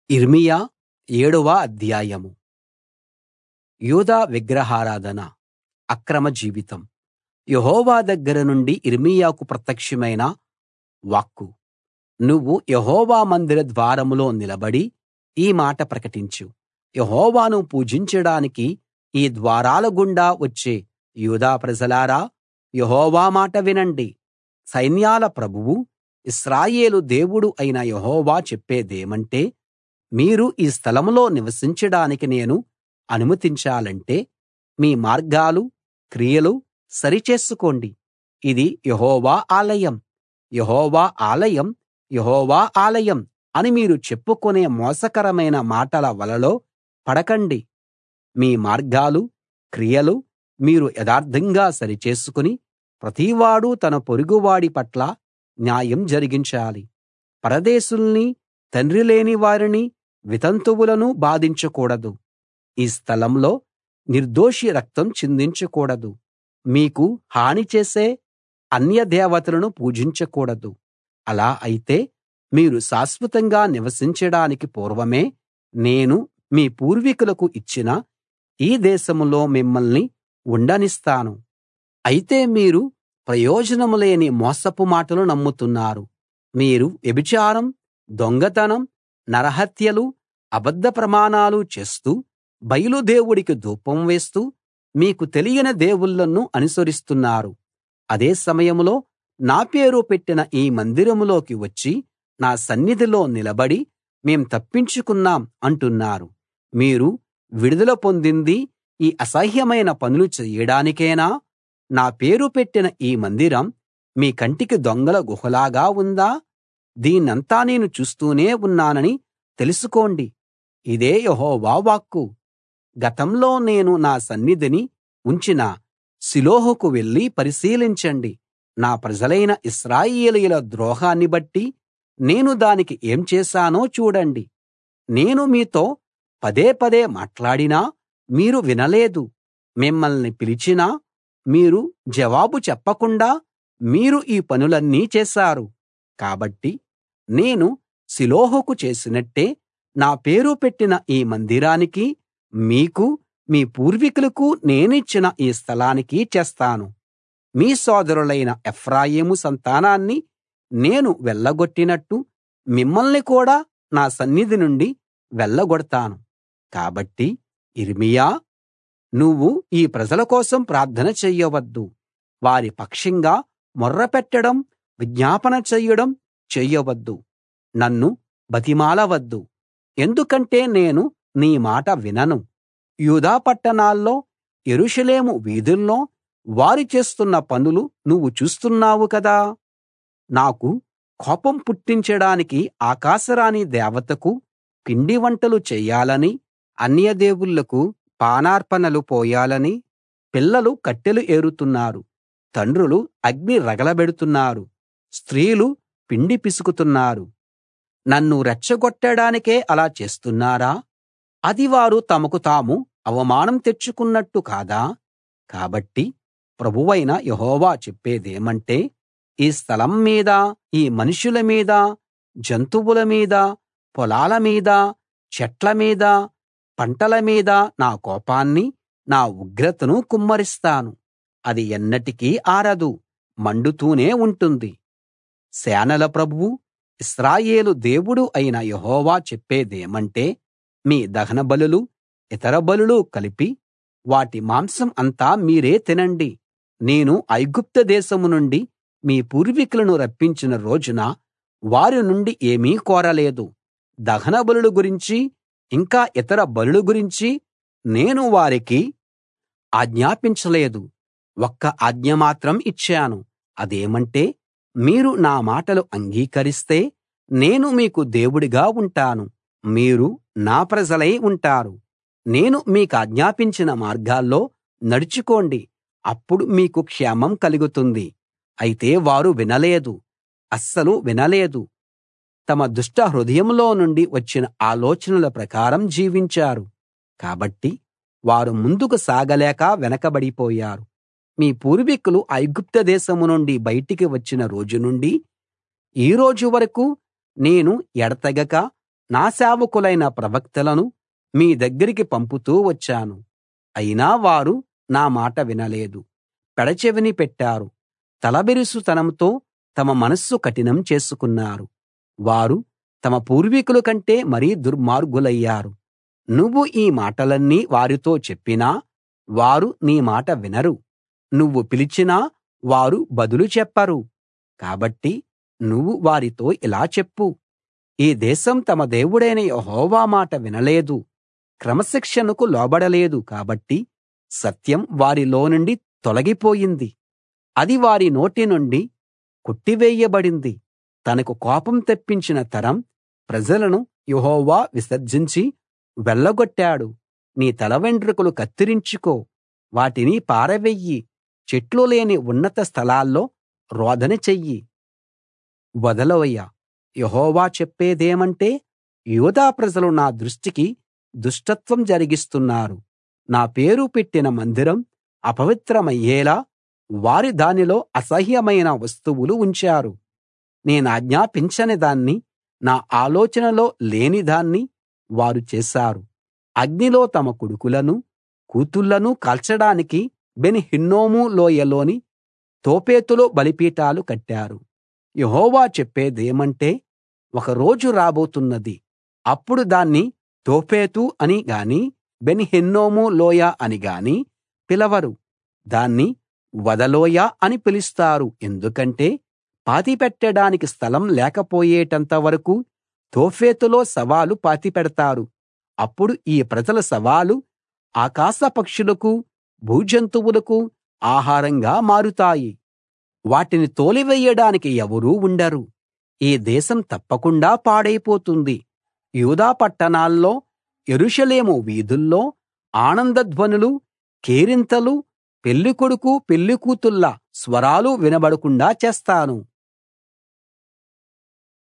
యిర్మీయా 7వ అధ్యాయం. యూదా విగ్రహారాధన, అక్రమ జీవితం. యెహోవా దగ్గర నుండి యిర్మీయాకు ప్రత్యక్షమైన వాక్కు. నువ్వు యెహోవా మందిర ద్వారంలో నిలబడి ఈ మాట ప్రకటించు. యెహోవాను పూజించడానికి ఈ ద్వారాల గుండా వచ్చే యూదా ప్రజలారా, యెహోవా మాట వినండి. సైన్యాల ప్రభువు, ఇశ్రాయేలు దేవుడు అయిన యెహోవా చెప్పేదేమంటే, మీరు ఈ స్థలంలో నివసించడానికి నేను అనుమతించాలంటే మీ మార్గాలు, క్రియలు సరిచేసుకోండి. ఇది యెహోవా ఆలయం, యెహోవా ఆలయం, యెహోవా ఆలయం అని మీరు చెప్పుకునే మోసకరమైన మాటల వలలో పడకండి. మీ మార్గాలు, క్రియలు మీరు యథార్థంగా సరిచేసుకుని ప్రతివాడూ తన పొరుగువాడి పట్ల న్యాయం జరిగించాలి. పరదేశుల్ని, తండ్రి లేని వారిని, వితంతువులను బాధించకూడదు. ఈ స్థలంలో నిర్దోషి రక్తం చిందించకూడదు. మీకు హాని చేసే అన్య దేవతలను పూజించకూడదు. అలా అయితే మీరు శాశ్వతంగా నివసించడానికి పూర్వమే నేను మీ పూర్వీకులకు ఇచ్చిన ఈ దేశంలో మిమ్మల్ని ఉండనిస్తాను. అయితే మీరు ప్రయోజనం లేని మోసపు మాటలు నమ్ముతున్నారు. మీరు వ్యభిచారం, దొంగతనం, నరహత్యలు, అబద్ధ ప్రమాణాలు చేస్తూ బయలు దేవుడికి ధూపం వేస్తూ మీకు తెలియని దేవుళ్ళను అనుసరిస్తున్నారు. అదే సమయంలో నా పేరు పెట్టిన ఈ మందిరంలోకి వచ్చి నా సన్నిధిలో నిలబడి మేం తప్పించుకున్నాం అంటున్నారు. మీరు విడుదల పొందింది ఈ అసహ్యమైన పనులు చెయ్యడానికేనా? నా పేరు పెట్టిన ఈ మందిరం మీ కంటికి దొంగల గుహలాగా ఉందా? దీన్నంతా నేను చూస్తూనే ఉన్నానని తెలుసుకోండి. ఇదే యెహోవా వాక్కు. గతంలో నేను నా సన్నిధిని ఉంచిన షిలోహుకు వెళ్లి పరిశీలించండి. నా ప్రజలైన ఇశ్రాయేలీయుల ద్రోహాన్ని బట్టి నేను దానికి ఏం చేశానో చూడండి. నేను మీతో పదే పదే మాట్లాడినా మీరు వినలేదు. మిమ్మల్ని పిలిచినా మీరు జవాబు చెప్పకుండా మీరు ఈ పనులన్నీ చేశారు. కాబట్టి నేను షిలోహుకు చేసినట్టే నా పేరు పెట్టిన ఈ మందిరానికి, మీకూ మీ పూర్వీకులకు నేనిచ్చిన ఈ స్థలానికి చేస్తాను. మీ సోదరులైన ఎఫ్రాయిము సంతానాన్ని నేను వెళ్ళగొట్టినట్టు మిమ్మల్ని కూడా నా సన్నిధి నుండి వెళ్ళగొడతాను. కాబట్టి యిర్మీయా, నువ్వు ఈ ప్రజల కోసం ప్రార్థన చెయ్యవద్దు. వారి పక్షంగా మొర్రపెట్టడం, విజ్ఞాపన చెయ్యడం చెయ్యవద్దు. నన్ను బతిమాలవద్దు. ఎందుకంటే నేను నీ మాట వినను. యూదా పట్టణాల్లో, యెరూషలేము వీధుల్లో వారు చేస్తున్న పనులు నువ్వు చూస్తున్నావు కదా. నాకు కోపం పుట్టించడానికి ఆకాశరాణి దేవతకు పిండి వంటలు చెయ్యాలని, అన్య దేవుళ్ళకు పానార్పణలు పోయాలని పిల్లలు కట్టెలు ఏరుతున్నారు. తండ్రులు అగ్ని రగలబెడుతున్నారు. స్త్రీలు పిండి పిసుకుతున్నారు. నన్ను రెచ్చగొట్టడానికే అలా చేస్తున్నారా? అది వారు తమకు తాము అవమానం తెచ్చుకున్నట్టు కాదా? కాబట్టి ప్రభువైన యెహోవా చెప్పేదేమంటే, ఈ స్థలం మీద, ఈ మనుషుల మీద, జంతువుల మీద, పొలాల మీద, చెట్ల మీద, పంటల మీద నా కోపాన్ని, నా ఉగ్రతను కుమ్మరిస్తాను. అది ఎన్నటికీ ఆరదు, మండుతూనే ఉంటుంది. సేనల ప్రభువు, ఇశ్రాయేలు దేవుడు అయిన యెహోవా చెప్పేదేమంటే, మీ దహనబలులు, ఇతర బలులు కలిపి వాటి మాంసం అంతా మీరే తినండి. నేను ఐగుప్తు దేశం నుండి మీ పూర్వీకులను రప్పించిన రోజున వారి నుండి ఏమీ కోరలేదు. దహన బలుల గురించి, ఇంకా ఇతర బలుల గురించి నేను వారికి ఆజ్ఞాపించలేదు. ఒక్క ఆజ్ఞ మాత్రం ఇచ్చాను. అదేమంటే, మీరు నా మాటలు అంగీకరిస్తే నేను మీకు దేవుడిగా ఉంటాను. మీరు నా ప్రజలై ఉంటారు. నేను మీకాజ్ఞాపించిన మార్గాల్లో నడుచుకోండి. అప్పుడు మీకు క్షేమం కలుగుతుంది. అయితే వారు వినలేదు, అస్సలు వినలేదు. తమ దుష్ట హృదయంలో నుండి వచ్చిన ఆలోచనల ప్రకారం జీవించారు. కాబట్టి వారు ముందుకు సాగలేక వెనకబడిపోయారు. మీ పూర్వీకులు ఐగుప్తు దేశం నుండి బయటికి వచ్చిన రోజు నుండి ఈ రోజు వరకూ నేను ఎడతెగక నా సేవకులైన ప్రవక్తలను మీ దగ్గరికి పంపుతూ వచ్చాను. అయినా వారు నా మాట వినలేదు. పెడచెవిని పెట్టారు. తలబిరుసుతనంతో తమ మనస్సు కఠినం చేసుకున్నారు. వారు తమ పూర్వీకుల కంటే మరీ దుర్మార్గులయ్యారు. నువ్వు ఈ మాటలన్నీ వారితో చెప్పినా వారు నీ మాట వినరు. నువ్వు పిలిచినా వారు బదులు చెప్పరు. కాబట్టి నువ్వు వారితో ఇలా చెప్పు: ఈ దేశం తమ దేవుడైన యెహోవా మాట వినలేదు, క్రమశిక్షణకు లోబడలేదు కాబట్టి సత్యం వారిలో నుండి తొలగిపోయింది. అది వారి నోటి నుండి కొట్టివేయబడింది. తనకు కోపం తెప్పించిన తరం ప్రజలను యెహోవా విసర్జించి వెళ్ళగొట్టాడు. నీ తలవెంట్రుకలు కత్తిరించుకో, వాటిని పారవెయ్యి, చెట్లు లేని ఉన్నత స్థలాల్లో రోదన చెయ్యి. వదలోయ యెహోవా చెప్పేదేమంటే, యూదా ప్రజలు నా దృష్టికి దుష్టత్వం జరిగిస్తున్నారు. నా పేరు పెట్టిన మందిరం అపవిత్రమయ్యేలా వారు దానిలో అసహ్యమైన వస్తువులు ఉంచారు. నేనాజ్ఞాపించని దాన్ని, నా ఆలోచనలో లేని దాన్ని వారు చేశారు. అగ్నిలో తమ కొడుకులను కూతుళ్ళను కాల్చడానికి బెన్ హిన్నోము లోయలోని తోఫెతులో బలిపీఠాలు కట్టారు. యెహోవా చెప్పేదేమంటే, ఒక రోజు రాబోతున్నది, అప్పుడు దాన్ని తోఫెతు అని గాని బెన్ హిన్నోము లోయ అని గాని పిలవరు. దాన్ని వదలోయ అని పిలుస్తారు. ఎందుకంటే పాతిపెట్టడానికి స్థలం లేకపోయేటంత వరకూ తోఫెతులో శవాలు పాతిపెడతారు. అప్పుడు ఈ ప్రజల శవాలు ఆకాశ పక్షులకు, భూజంతువులకు ఆహారంగా మారుతాయి. వాటిని తోలివేయడానికి ఎవరూ ఉండరు. ఈ దేశం తప్పకుండా పాడైపోతుంది. యూదా పట్టణాల్లో, యెరూషలేము వీధుల్లో ఆనందధ్వనులు, కేరింతలు, పెళ్ళికొడుకు పెళ్ళికూతుళ్ళ స్వరాలు వినబడకుండా చేస్తాను.